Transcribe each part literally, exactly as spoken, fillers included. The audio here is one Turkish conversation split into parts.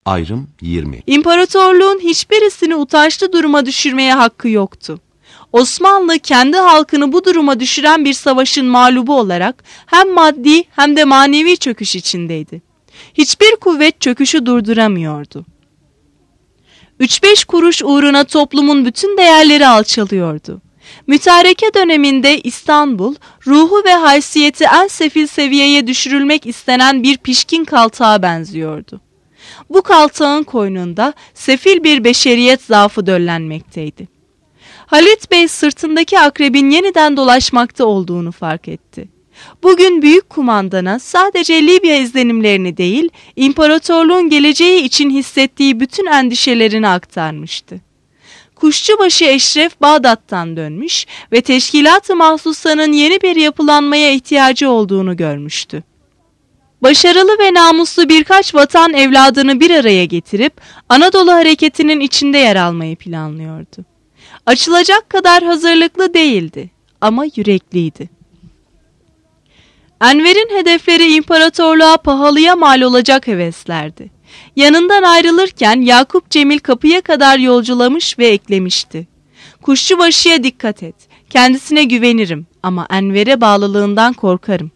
Ayrım yirmi. İmparatorluğun hiçbirisini utançlı duruma düşürmeye hakkı yoktu. Osmanlı kendi halkını bu duruma düşüren bir savaşın mağlubu olarak hem maddi hem de manevi çöküş içindeydi. Hiçbir kuvvet çöküşü durduramıyordu. Üç beş kuruş uğruna toplumun bütün değerleri alçalıyordu. Mütareke döneminde İstanbul, ruhu ve haysiyeti en sefil seviyeye düşürülmek istenen bir pişkin kaltağa benziyordu. Bu kaltağın koynunda sefil bir beşeriyet zaafı döllenmekteydi. Halit Bey sırtındaki akrebin yeniden dolaşmakta olduğunu fark etti. Bugün büyük kumandana sadece Libya izlenimlerini değil, imparatorluğun geleceği için hissettiği bütün endişelerini aktarmıştı. Kuşçubaşı Eşref Bağdat'tan dönmüş ve Teşkilat-ı Mahsusa'nın yeni bir yapılanmaya ihtiyacı olduğunu görmüştü. Başarılı ve namuslu birkaç vatan evladını bir araya getirip Anadolu hareketinin içinde yer almayı planlıyordu. Açılacak kadar hazırlıklı değildi ama yürekliydi. Enver'in hedefleri imparatorluğa pahalıya mal olacak heveslerdi. Yanından ayrılırken Yakup Cemil kapıya kadar yolculamış ve eklemişti. Kuşçubaşı'ya dikkat et, kendisine güvenirim ama Enver'e bağlılığından korkarım.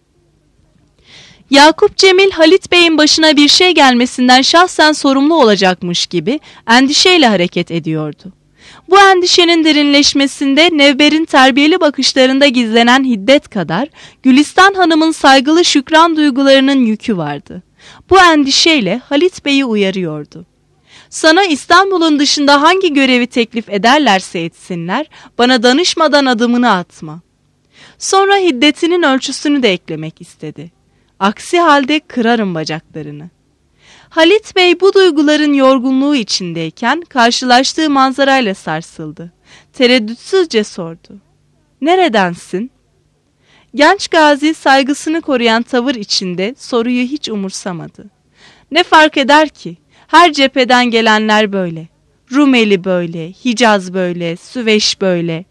Yakup Cemil, Halit Bey'in başına bir şey gelmesinden şahsen sorumlu olacakmış gibi endişeyle hareket ediyordu. Bu endişenin derinleşmesinde Nevber'in terbiyeli bakışlarında gizlenen hiddet kadar Gülistan Hanım'ın saygılı şükran duygularının yükü vardı. Bu endişeyle Halit Bey'i uyarıyordu. Sana İstanbul'un dışında hangi görevi teklif ederlerse etsinler, bana danışmadan adımını atma. Sonra hiddetinin ölçüsünü de eklemek istedi. Aksi halde kırarım bacaklarını. Halit Bey bu duyguların yorgunluğu içindeyken karşılaştığı manzarayla sarsıldı. Tereddütsüzce sordu. Neredensin? Genç gazi saygısını koruyan tavır içinde soruyu hiç umursamadı. Ne fark eder ki? Her cepheden gelenler böyle. Rumeli böyle, Hicaz böyle, Süveyş böyle.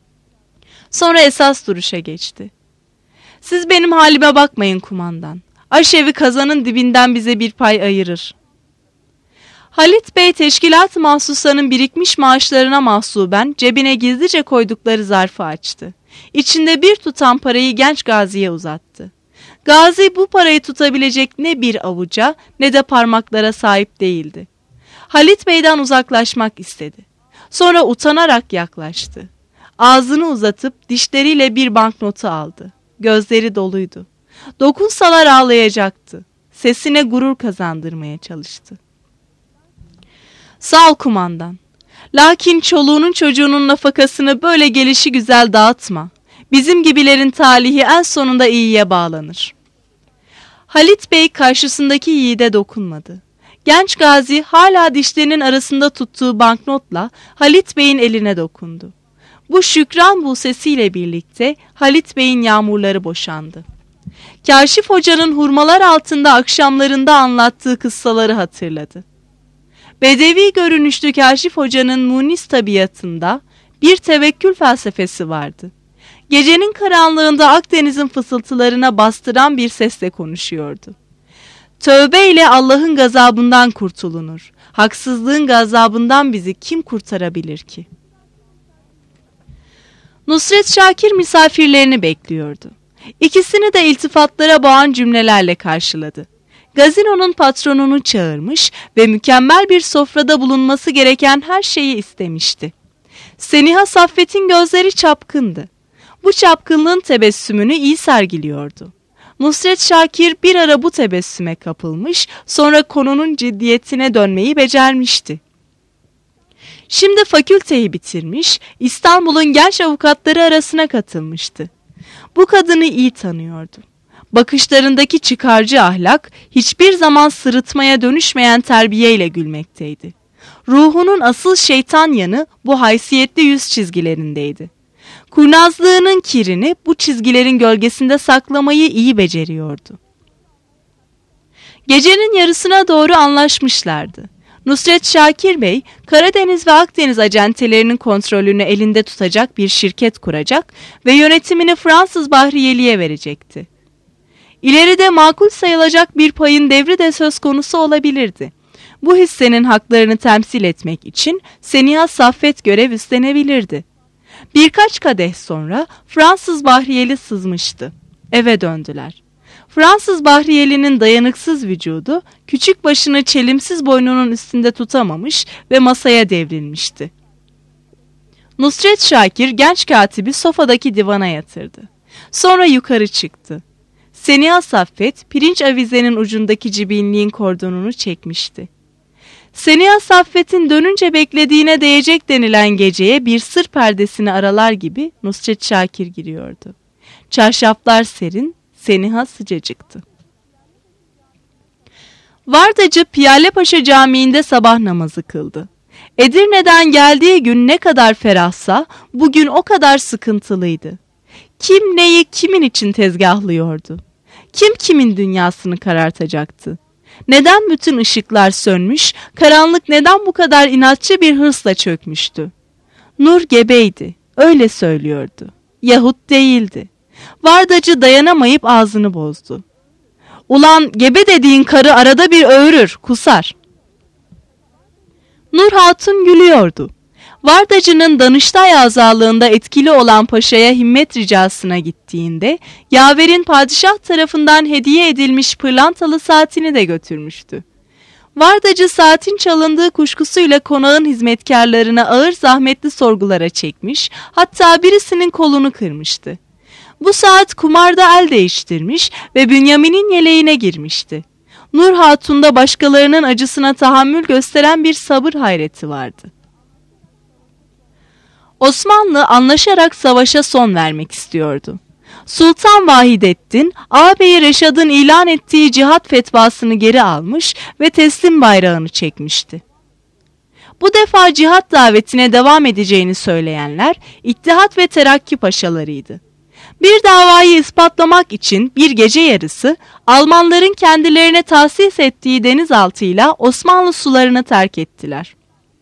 Sonra esas duruşa geçti. Siz benim halime bakmayın kumandan. Aşevi kazanın dibinden bize bir pay ayırır. Halit Bey Teşkilat-ı Mahsusa'nın birikmiş maaşlarına mahsuben cebine gizlice koydukları zarfı açtı. İçinde bir tutam parayı genç gaziye uzattı. Gazi bu parayı tutabilecek ne bir avuca ne de parmaklara sahip değildi. Halit Bey'den uzaklaşmak istedi. Sonra utanarak yaklaştı. Ağzını uzatıp dişleriyle bir banknotu aldı. Gözleri doluydu. Dokunsalar ağlayacaktı. Sesine gurur kazandırmaya çalıştı. Sağ ol kumandan. Lakin çoluğunun çocuğunun nafakasını böyle gelişigüzel dağıtma. Bizim gibilerin talihi en sonunda iyiye bağlanır. Halit Bey karşısındaki yiğide dokunmadı. Genç gazi hala dişlerinin arasında tuttuğu banknotla Halit Bey'in eline dokundu. Bu şükran busesiyle birlikte Halit Bey'in yağmurları boşandı. Kâşif Hoca'nın hurmalar altında akşamlarında anlattığı kıssaları hatırladı. Bedevi görünüşlü Kâşif Hoca'nın munis tabiatında bir tevekkül felsefesi vardı. Gecenin karanlığında Akdeniz'in fısıltılarına bastıran bir sesle konuşuyordu. Tövbe ile Allah'ın gazabından kurtulunur. Haksızlığın gazabından bizi kim kurtarabilir ki? Nusret Şakir misafirlerini bekliyordu. İkisini de iltifatlara boğan cümlelerle karşıladı. Gazinonun patronunu çağırmış ve mükemmel bir sofrada bulunması gereken her şeyi istemişti. Seniha Saffet'in gözleri çapkındı. Bu çapkınlığın tebessümünü iyi sergiliyordu. Nusret Şakir bir ara bu tebessüme kapılmış, sonra konunun ciddiyetine dönmeyi becermişti. Şimdi fakülteyi bitirmiş, İstanbul'un genç avukatları arasına katılmıştı. Bu kadını iyi tanıyordu. Bakışlarındaki çıkarcı ahlak hiçbir zaman sırıtmaya dönüşmeyen terbiyeyle gülmekteydi. Ruhunun asıl şeytan yanı bu haysiyetli yüz çizgilerindeydi. Kurnazlığının kirini bu çizgilerin gölgesinde saklamayı iyi beceriyordu. Gecenin yarısına doğru anlaşmışlardı. Nusret Şakir Bey, Karadeniz ve Akdeniz acentelerinin kontrolünü elinde tutacak bir şirket kuracak ve yönetimini Fransız Bahriyeli'ye verecekti. İleride makul sayılacak bir payın devri de söz konusu olabilirdi. Bu hissenin haklarını temsil etmek için Seniha Saffet görev üstlenebilirdi. Birkaç kadeh sonra Fransız Bahriyeli sızmıştı. Eve döndüler. Fransız Bahriyeli'nin dayanıksız vücudu küçük başını çelimsiz boynunun üstünde tutamamış ve masaya devrilmişti. Nusret Şakir genç katibi sofadaki divana yatırdı. Sonra yukarı çıktı. Seniha Saffet pirinç avizenin ucundaki cibinliğin kordonunu çekmişti. Seniha Saffet'in dönünce beklediğine değecek denilen geceye bir sır perdesini aralar gibi Nusret Şakir giriyordu. Çarşaflar serin, Seniha sıcacıktı. Vardacı Piyalepaşa Camii'nde sabah namazı kıldı. Edirne'den geldiği gün ne kadar ferahsa bugün o kadar sıkıntılıydı. Kim neyi kimin için tezgahlıyordu? Kim kimin dünyasını karartacaktı? Neden bütün ışıklar sönmüş, karanlık neden bu kadar inatçı bir hırsla çökmüştü? Nur gebeydi, öyle söylüyordu. Yahut değildi. Vardacı dayanamayıp ağzını bozdu. Ulan gebe dediğin karı arada bir öğürür, kusar. Nur Hatun gülüyordu. Vardacı'nın Danıştay azalığında etkili olan paşaya himmet ricasına gittiğinde yaverin padişah tarafından hediye edilmiş pırlantalı saatini de götürmüştü. Vardacı saatin çalındığı kuşkusuyla konağın hizmetkarlarına ağır zahmetli sorgulara çekmiş, hatta birisinin kolunu kırmıştı. Bu saat kumarda el değiştirmiş ve Bünyamin'in yeleğine girmişti. Nur Hatun'da başkalarının acısına tahammül gösteren bir sabır hayreti vardı. Osmanlı anlaşarak savaşa son vermek istiyordu. Sultan Vahidettin, ağabeyi Reşad'ın ilan ettiği cihat fetvasını geri almış ve teslim bayrağını çekmişti. Bu defa cihat davetine devam edeceğini söyleyenler İttihat ve Terakki paşalarıydı. Bir davayı ispatlamak için bir gece yarısı Almanların kendilerine tahsis ettiği denizaltıyla Osmanlı sularını terk ettiler.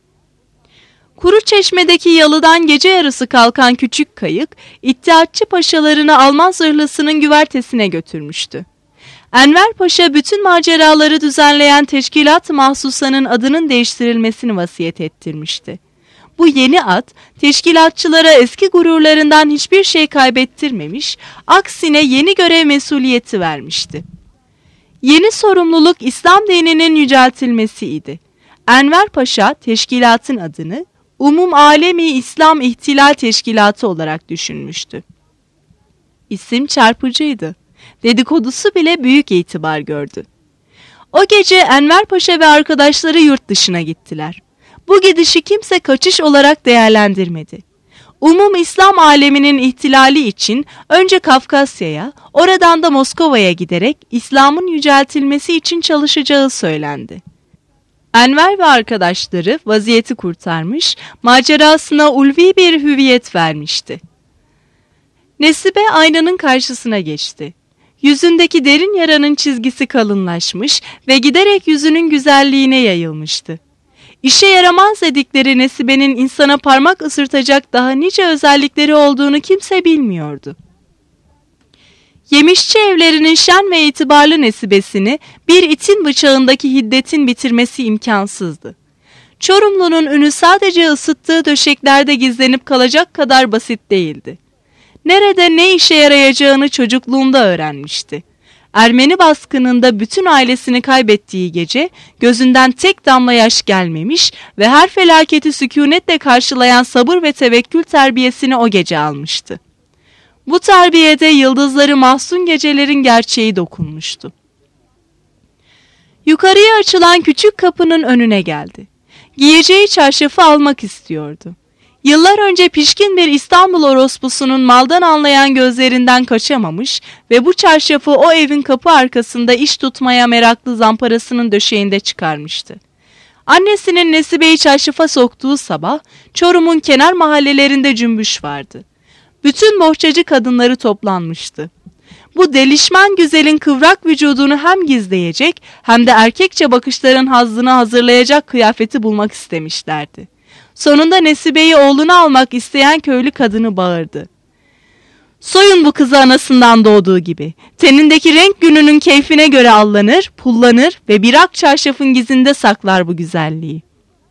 Kuruçeşme'deki yalıdan gece yarısı kalkan küçük kayık, İttihatçı paşalarını Alman zırhlısının güvertesine götürmüştü. Enver Paşa bütün maceraları düzenleyen Teşkilat-ı Mahsusa'nın adının değiştirilmesini vasiyet ettirmişti. Bu yeni ad, teşkilatçılara eski gururlarından hiçbir şey kaybettirmemiş, aksine yeni görev mesuliyeti vermişti. Yeni sorumluluk İslam dininin yüceltilmesiydi. Enver Paşa, teşkilatın adını Umum Alemi İslam İhtilal Teşkilatı olarak düşünmüştü. İsim çarpıcıydı. Dedikodusu bile büyük itibar gördü. O gece Enver Paşa ve arkadaşları yurt dışına gittiler. Bu gidişi kimse kaçış olarak değerlendirmedi. Umum İslam aleminin ihtilali için önce Kafkasya'ya, oradan da Moskova'ya giderek İslam'ın yüceltilmesi için çalışacağı söylendi. Enver ve arkadaşları vaziyeti kurtarmış, macerasına ulvi bir hüviyet vermişti. Nesibe aynanın karşısına geçti. Yüzündeki derin yaranın çizgisi kalınlaşmış ve giderek yüzünün güzelliğine yayılmıştı. İşe yaramaz dedikleri Nesibe'nin insana parmak ısırtacak daha nice özellikleri olduğunu kimse bilmiyordu. Yemişçi evlerinin şen ve itibarlı Nesibesini bir itin bıçağındaki hiddetin bitirmesi imkansızdı. Çorumlu'nun ünü sadece ısıttığı döşeklerde gizlenip kalacak kadar basit değildi. Nerede ne işe yarayacağını çocukluğunda öğrenmişti. Ermeni baskınında bütün ailesini kaybettiği gece gözünden tek damla yaş gelmemiş ve her felaketi sükûnetle karşılayan sabır ve tevekkül terbiyesini o gece almıştı. Bu terbiyede yıldızları mahzun gecelerin gerçeği dokunmuştu. Yukarıya açılan küçük kapının önüne geldi. Giyeceği çarşafı almak istiyordu. Yıllar önce pişkin bir İstanbul orospusunun maldan anlayan gözlerinden kaçamamış ve bu çarşafı o evin kapı arkasında iş tutmaya meraklı zamparasının döşeğinde çıkarmıştı. Annesinin Nesibe'yi çarşafa soktuğu sabah Çorum'un kenar mahallelerinde cümbüş vardı. Bütün bohçacı kadınları toplanmıştı. Bu delişmen güzelin kıvrak vücudunu hem gizleyecek hem de erkekçe bakışların hazzını hazırlayacak kıyafeti bulmak istemişlerdi. Sonunda Nesibe'yi oğluna almak isteyen köylü kadını bağırdı. Soyun bu kızı anasından doğduğu gibi. Tenindeki renk gününün keyfine göre allanır, pullanır ve bir ak çarşafın gizinde saklar bu güzelliği.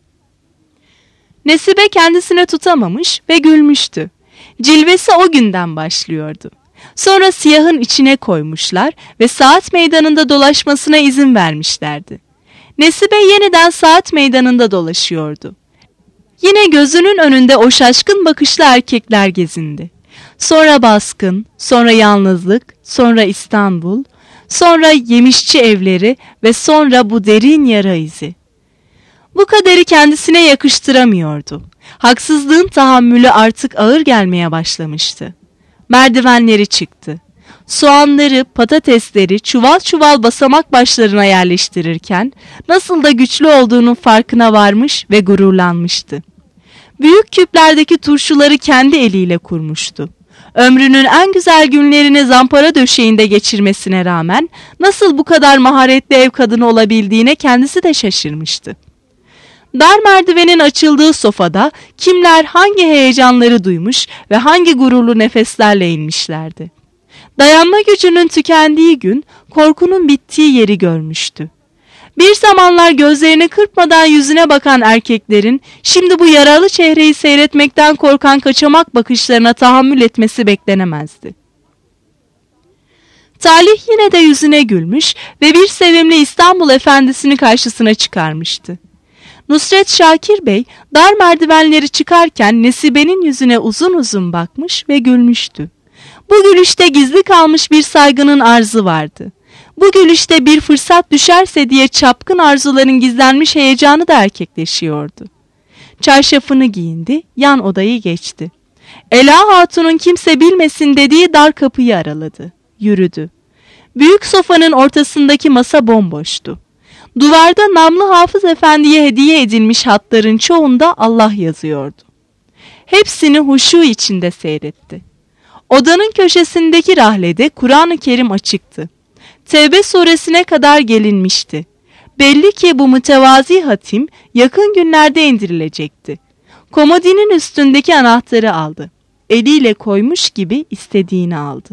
Nesibe kendisine tutamamış ve gülmüştü. Cilvesi o günden başlıyordu. Sonra siyahın içine koymuşlar ve saat meydanında dolaşmasına izin vermişlerdi. Nesibe yeniden saat meydanında dolaşıyordu. Yine gözünün önünde o şaşkın bakışlı erkekler gezindi. Sonra baskın, sonra yalnızlık, sonra İstanbul, sonra yemişçi evleri ve sonra bu derin yara izi. Bu kaderi kendisine yakıştıramıyordu. Haksızlığın tahammülü artık ağır gelmeye başlamıştı. Merdivenleri çıktı. Soğanları, patatesleri çuval çuval basamak başlarına yerleştirirken nasıl da güçlü olduğunun farkına varmış ve gururlanmıştı. Büyük küplerdeki turşuları kendi eliyle kurmuştu. Ömrünün en güzel günlerini zampara döşeğinde geçirmesine rağmen nasıl bu kadar maharetli ev kadını olabildiğine kendisi de şaşırmıştı. Dar merdivenin açıldığı sofada kimler hangi heyecanları duymuş ve hangi gururlu nefeslerle inmişlerdi. Dayanma gücünün tükendiği gün korkunun bittiği yeri görmüştü. Bir zamanlar gözlerini kırpmadan yüzüne bakan erkeklerin şimdi bu yaralı çehreyi seyretmekten korkan kaçamak bakışlarına tahammül etmesi beklenemezdi. Talih yine de yüzüne gülmüş ve bir sevimli İstanbul efendisini karşısına çıkarmıştı. Nusret Şakir Bey dar merdivenleri çıkarken Nesibe'nin yüzüne uzun uzun bakmış ve gülmüştü. Bu gülüşte gizli kalmış bir saygının arzı vardı. Bu gülüşte bir fırsat düşerse diye çapkın arzuların gizlenmiş heyecanı da erkekleşiyordu. Çarşafını giyindi, yan odayı geçti. Ela Hatun'un kimse bilmesin dediği dar kapıyı araladı. Yürüdü. Büyük sofanın ortasındaki masa bomboştu. Duvarda Namlı Hafız Efendi'ye hediye edilmiş hatların çoğunda Allah yazıyordu. Hepsini huşu içinde seyretti. Odanın köşesindeki rahlede Kur'an-ı Kerim açıktı. Tevbe suresine kadar gelinmişti. Belli ki bu mütevazi hatim yakın günlerde indirilecekti. Komodinin üstündeki anahtarı aldı. Eliyle koymuş gibi istediğini aldı.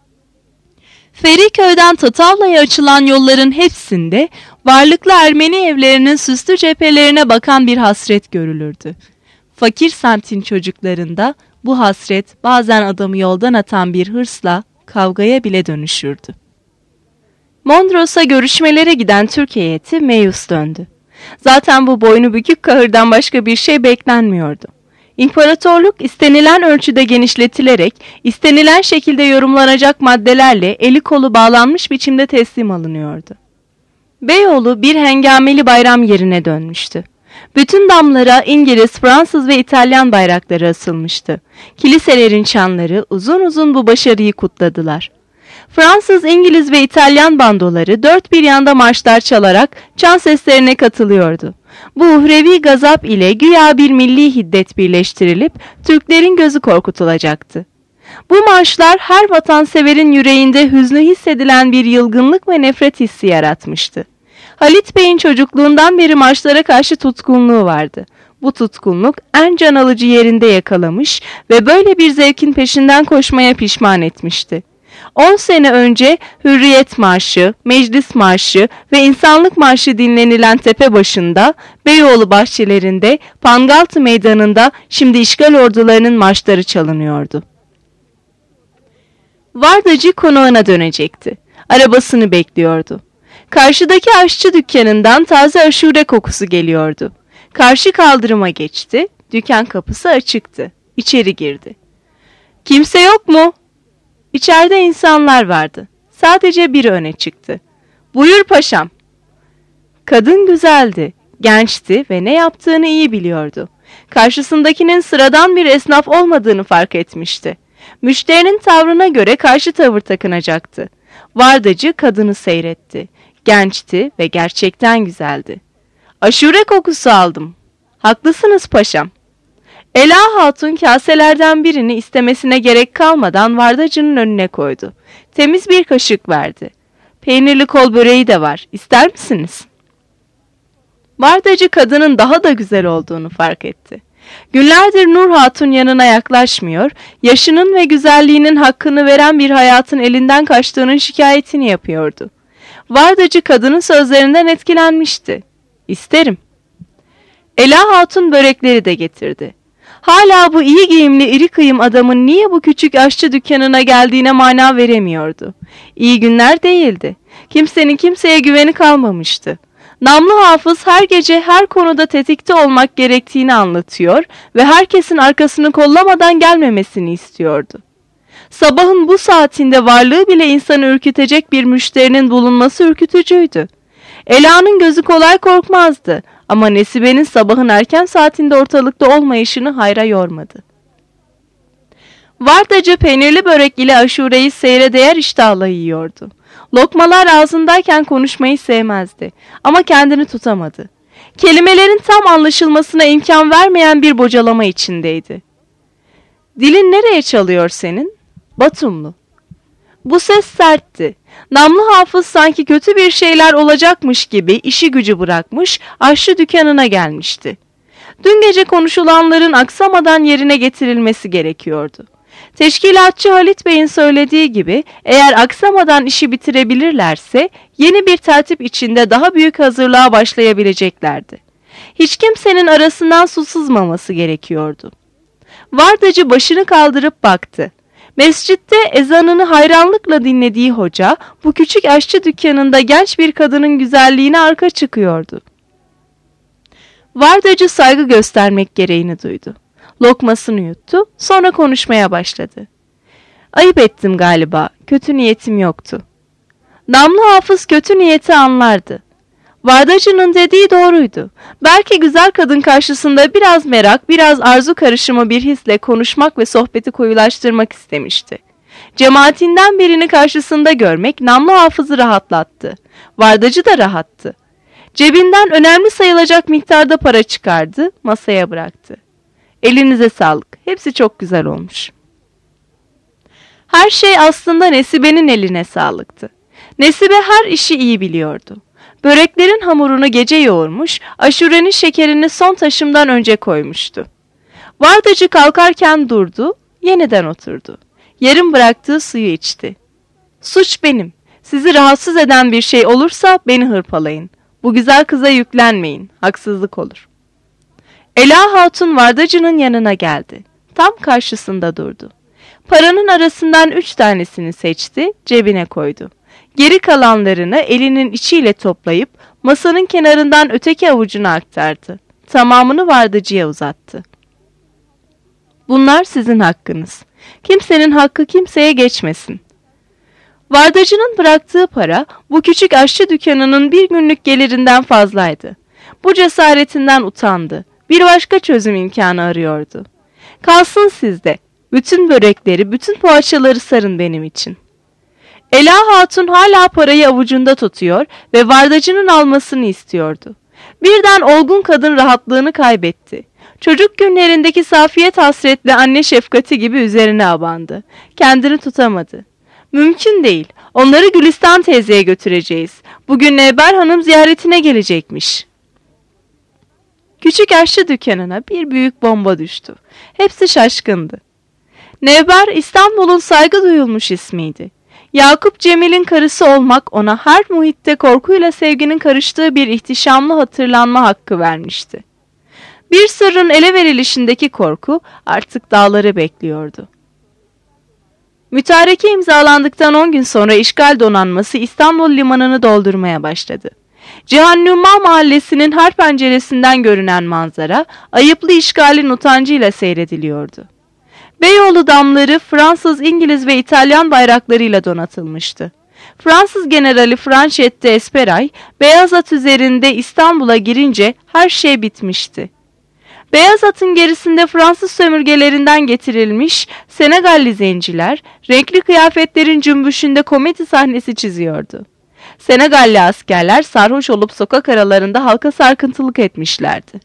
Feriköy'den Tatavla'ya açılan yolların hepsinde varlıklı Ermeni evlerinin süslü cephelerine bakan bir hasret görülürdü. Fakir semtin çocuklarında bu hasret bazen adamı yoldan atan bir hırsla kavgaya bile dönüşürdü. Mondros'a görüşmelere giden Türk heyeti meyus döndü. Zaten bu boynu bükük kahırdan başka bir şey beklenmiyordu. İmparatorluk istenilen ölçüde genişletilerek, istenilen şekilde yorumlanacak maddelerle eli kolu bağlanmış biçimde teslim alınıyordu. Beyoğlu bir hengameli bayram yerine dönmüştü. Bütün damlara İngiliz, Fransız ve İtalyan bayrakları asılmıştı. Kiliselerin çanları uzun uzun bu başarıyı kutladılar. Fransız, İngiliz ve İtalyan bandoları dört bir yanda marşlar çalarak çan seslerine katılıyordu. Bu uhrevi gazap ile güya bir milli hiddet birleştirilip Türklerin gözü korkutulacaktı. Bu marşlar her vatanseverin yüreğinde hüznü hissedilen bir yılgınlık ve nefret hissi yaratmıştı. Halit Bey'in çocukluğundan beri marşlara karşı tutkunluğu vardı. Bu tutkunluk en can alıcı yerinde yakalamış ve böyle bir zevkin peşinden koşmaya pişman etmişti. On sene önce Hürriyet Marşı, Meclis Marşı ve İnsanlık Marşı dinlenilen tepe başında, Beyoğlu bahçelerinde, Pangaltı Meydanı'nda şimdi işgal ordularının marşları çalınıyordu. Vardacı konağına dönecekti. Arabasını bekliyordu. Karşıdaki aşçı dükkanından taze aşure kokusu geliyordu. Karşı kaldırıma geçti, dükkan kapısı açıktı. İçeri girdi. "Kimse yok mu?" İçeride insanlar vardı. Sadece biri öne çıktı. "Buyur paşam." Kadın güzeldi, gençti ve ne yaptığını iyi biliyordu. Karşısındakinin sıradan bir esnaf olmadığını fark etmişti. Müşterinin tavrına göre karşı tavır takınacaktı. Vardacı kadını seyretti. Gençti ve gerçekten güzeldi. "Aşure kokusu aldım." "Haklısınız paşam." Ela Hatun kaselerden birini istemesine gerek kalmadan vardacının önüne koydu. Temiz bir kaşık verdi. "Peynirli kol böreği de var. İster misiniz?" Vardacı kadının daha da güzel olduğunu fark etti. Günlerdir Nur Hatun yanına yaklaşmıyor, yaşının ve güzelliğinin hakkını veren bir hayatın elinden kaçtığının şikayetini yapıyordu. Vardacı kadının sözlerinden etkilenmişti. İsterim. Ela Hatun börekleri de getirdi. Hala bu iyi giyimli iri kıyım adamın niye bu küçük aşçı dükkanına geldiğine mana veremiyordu. İyi günler değildi. Kimsenin kimseye güveni kalmamıştı. Namlı Hafız her gece her konuda tetikte olmak gerektiğini anlatıyor ve herkesin arkasını kollamadan gelmemesini istiyordu. Sabahın bu saatinde varlığı bile insanı ürkütecek bir müşterinin bulunması ürkütücüydü. Ela'nın gözü kolay korkmazdı ama Nesibe'nin sabahın erken saatinde ortalıkta olmayışını hayra yormadı. Vardacı peynirli börek ile aşureyi seyre değer iştahla yiyordu. Lokmalar ağzındayken konuşmayı sevmezdi ama kendini tutamadı. Kelimelerin tam anlaşılmasına imkan vermeyen bir bocalama içindeydi. Dilin nereye çalıyor senin? Batumlu. Bu ses sertti. Namlı Hafız sanki kötü bir şeyler olacakmış gibi işi gücü bırakmış, aşçı dükkanına gelmişti. Dün gece konuşulanların aksamadan yerine getirilmesi gerekiyordu. Teşkilatçı Halit Bey'in söylediği gibi eğer aksamadan işi bitirebilirlerse yeni bir tertip içinde daha büyük hazırlığa başlayabileceklerdi. Hiç kimsenin arasından su sızmaması gerekiyordu. Vardacı başını kaldırıp baktı. Mescitte ezanını hayranlıkla dinlediği hoca bu küçük aşçı dükkanında genç bir kadının güzelliğine arka çıkıyordu. Vardacı saygı göstermek gereğini duydu. Lokmasını yuttu, sonra konuşmaya başladı. Ayıp ettim galiba, kötü niyetim yoktu. Namlı Hafız kötü niyeti anlardı. Vardacı'nın dediği doğruydu. Belki güzel kadın karşısında biraz merak, biraz arzu karışımı bir hisle konuşmak ve sohbeti koyulaştırmak istemişti. Cemaatinden birini karşısında görmek Namlı Hafız'ı rahatlattı. Vardacı da rahattı. Cebinden önemli sayılacak miktarda para çıkardı, masaya bıraktı. Elinize sağlık, hepsi çok güzel olmuş. Her şey aslında Nesibe'nin eline sağlıktı. Nesibe her işi iyi biliyordu. Böreklerin hamurunu gece yoğurmuş, aşurenin şekerini son taşımdan önce koymuştu. Vardacı kalkarken durdu, yeniden oturdu. Yarım bıraktığı suyu içti. Suç benim. Sizi rahatsız eden bir şey olursa beni hırpalayın. Bu güzel kıza yüklenmeyin, haksızlık olur. Ela Hatun Vardacı'nın yanına geldi. Tam karşısında durdu. Paranın arasından üç tanesini seçti, cebine koydu. Geri kalanlarını elinin içiyle toplayıp masanın kenarından öteki avucuna aktardı. Tamamını Vardacı'ya uzattı. Bunlar sizin hakkınız. Kimsenin hakkı kimseye geçmesin. Vardacı'nın bıraktığı para bu küçük aşçı dükkanının bir günlük gelirinden fazlaydı. Bu cesaretinden utandı. Bir başka çözüm imkanı arıyordu. Kalsın sizde. Bütün börekleri, bütün poğaçaları sarın benim için. Ela Hatun hala parayı avucunda tutuyor ve Vardacı'nın almasını istiyordu. Birden olgun kadın rahatlığını kaybetti. Çocuk günlerindeki safiyet hasretli anne şefkati gibi üzerine abandı. Kendini tutamadı. Mümkün değil. Onları Gülistan teyzeye götüreceğiz. Bugün Nevber Hanım ziyaretine gelecekmiş. Küçük aşçı dükkanına bir büyük bomba düştü. Hepsi şaşkındı. Nevber İstanbul'un saygı duyulmuş ismiydi. Yakup Cemil'in karısı olmak ona her muhitte korkuyla sevginin karıştığı bir ihtişamlı hatırlanma hakkı vermişti. Bir sırrın ele verilişindeki korku artık dağları bekliyordu. Mütareke imzalandıktan on gün sonra işgal donanması İstanbul limanını doldurmaya başladı. Cihannuma mahallesinin her penceresinden görünen manzara ayıplı işgalin utancıyla seyrediliyordu. Beyoğlu damları Fransız, İngiliz ve İtalyan bayraklarıyla donatılmıştı. Fransız generali Franchet de Esperay, beyaz at üzerinde İstanbul'a girince her şey bitmişti. Beyaz atın gerisinde Fransız sömürgelerinden getirilmiş Senegalli zenciler, renkli kıyafetlerin cümbüşünde komedi sahnesi çiziyordu. Senegalli askerler sarhoş olup sokak aralarında halka sarkıntılık etmişlerdi.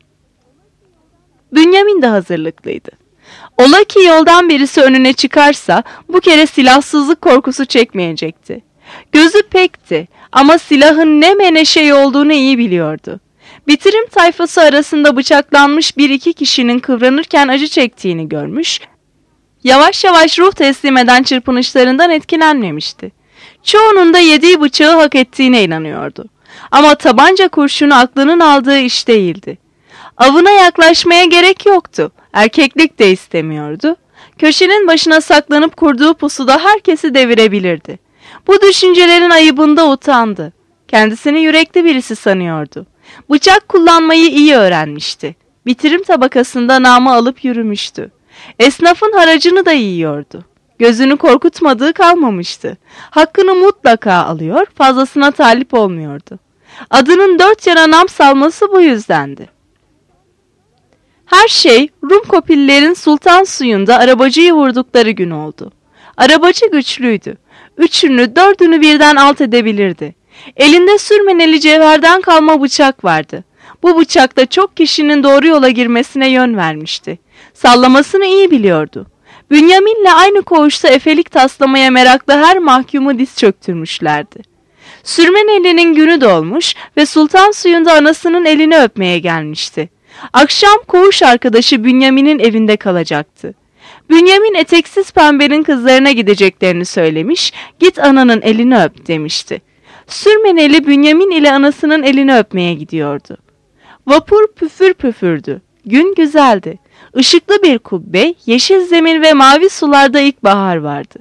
Bünyamin de hazırlıklıydı. Ola ki yoldan birisi önüne çıkarsa bu kere silahsızlık korkusu çekmeyecekti. Gözü pekti ama silahın ne meneşe olduğunu iyi biliyordu. Bitirim tayfası arasında bıçaklanmış bir iki kişinin kıvranırken acı çektiğini görmüş, yavaş yavaş ruh teslim eden çırpınışlarından etkilenmemişti. Çoğunun da yediği bıçağı hak ettiğine inanıyordu. Ama tabanca kurşunu aklının aldığı iş değildi. Avına yaklaşmaya gerek yoktu. Erkeklik de istemiyordu. Köşenin başına saklanıp kurduğu pusuda herkesi devirebilirdi. Bu düşüncelerin ayıbında utandı. Kendisini yürekli birisi sanıyordu. Bıçak kullanmayı iyi öğrenmişti. Bitirim tabakasında namı alıp yürümüştü. Esnafın haracını da yiyordu. Gözünü korkutmadığı kalmamıştı. Hakkını mutlaka alıyor, fazlasına talip olmuyordu. Adının dört yana nam salması bu yüzdendi. Her şey Rum kopillerin Sultan Suyu'nda arabacıyı vurdukları gün oldu. Arabacı güçlüydü. Üçünü, dördünü birden alt edebilirdi. Elinde sürmeneli cevherden kalma bıçak vardı. Bu bıçakta çok kişinin doğru yola girmesine yön vermişti. Sallamasını iyi biliyordu. Bünyamin'le aynı koğuşta efelik taslamaya meraklı her mahkumu diz çöktürmüşlerdi. Sürmeneli'nin günü dolmuş ve Sultan Suyu'nda anasının elini öpmeye gelmişti. Akşam koğuş arkadaşı Bünyamin'in evinde kalacaktı. Bünyamin eteksiz pembenin kızlarına gideceklerini söylemiş, git ananın elini öp demişti. Sürmeneli Bünyamin ile anasının elini öpmeye gidiyordu. Vapur püfür püfürdü. Gün güzeldi. Işıklı bir kubbe, yeşil zemin ve mavi sularda ilkbahar vardı.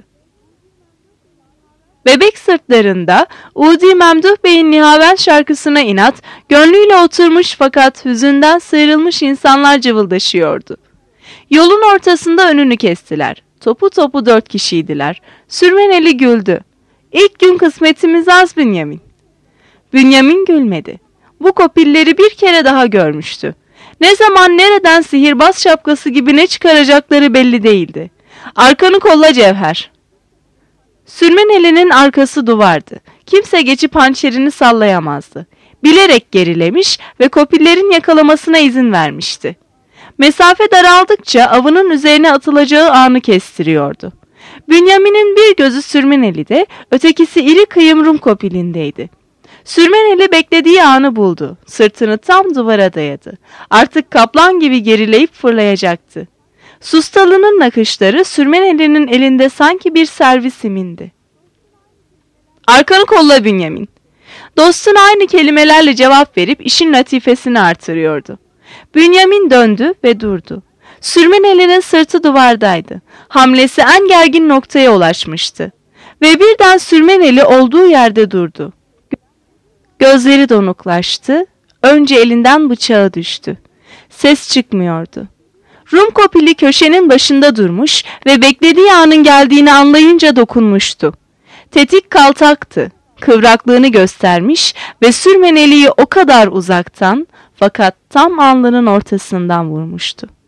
Bebek sırtlarında Udi Memduh Bey'in Nihavend şarkısına inat, gönlüyle oturmuş fakat hüzünden sıyrılmış insanlar cıvıldaşıyordu. Yolun ortasında önünü kestiler. Topu topu dört kişiydiler. Sürmeneli güldü. İlk gün kısmetimiz az Bünyamin. Bünyamin gülmedi. Bu kopilleri bir kere daha görmüştü. Ne zaman nereden sihirbaz şapkası gibi ne çıkaracakları belli değildi. Arkanı kolla Cevher. Sürmeneli'nin arkası duvardı. Kimse geçip hançerini sallayamazdı. Bilerek gerilemiş ve kopillerin yakalamasına izin vermişti. Mesafe daraldıkça avının üzerine atılacağı anı kestiriyordu. Bünyamin'in bir gözü Sürmeneli'de, ötekisi iri kıyım Rum kopilindeydi. Sürmeneli beklediği anı buldu. Sırtını tam duvara dayadı. Artık kaplan gibi gerileyip fırlayacaktı. Sustalı'nın nakışları Sürmeneli'nin elinde sanki bir servisimindi. Arkanı kolla Bünyamin. Dostuna aynı kelimelerle cevap verip işin latifesini artırıyordu. Bünyamin döndü ve durdu. Sürmeneli'nin sırtı duvardaydı. Hamlesi en gergin noktaya ulaşmıştı. Ve birden Sürmeneli olduğu yerde durdu. Gözleri donuklaştı. Önce elinden bıçağı düştü. Ses çıkmıyordu. Rum kopili köşenin başında durmuş ve beklediği anın geldiğini anlayınca dokunmuştu. Tetik kaltaktı. Kıvraklığını göstermiş ve Sürmeneli'yi o kadar uzaktan fakat tam alnının ortasından vurmuştu.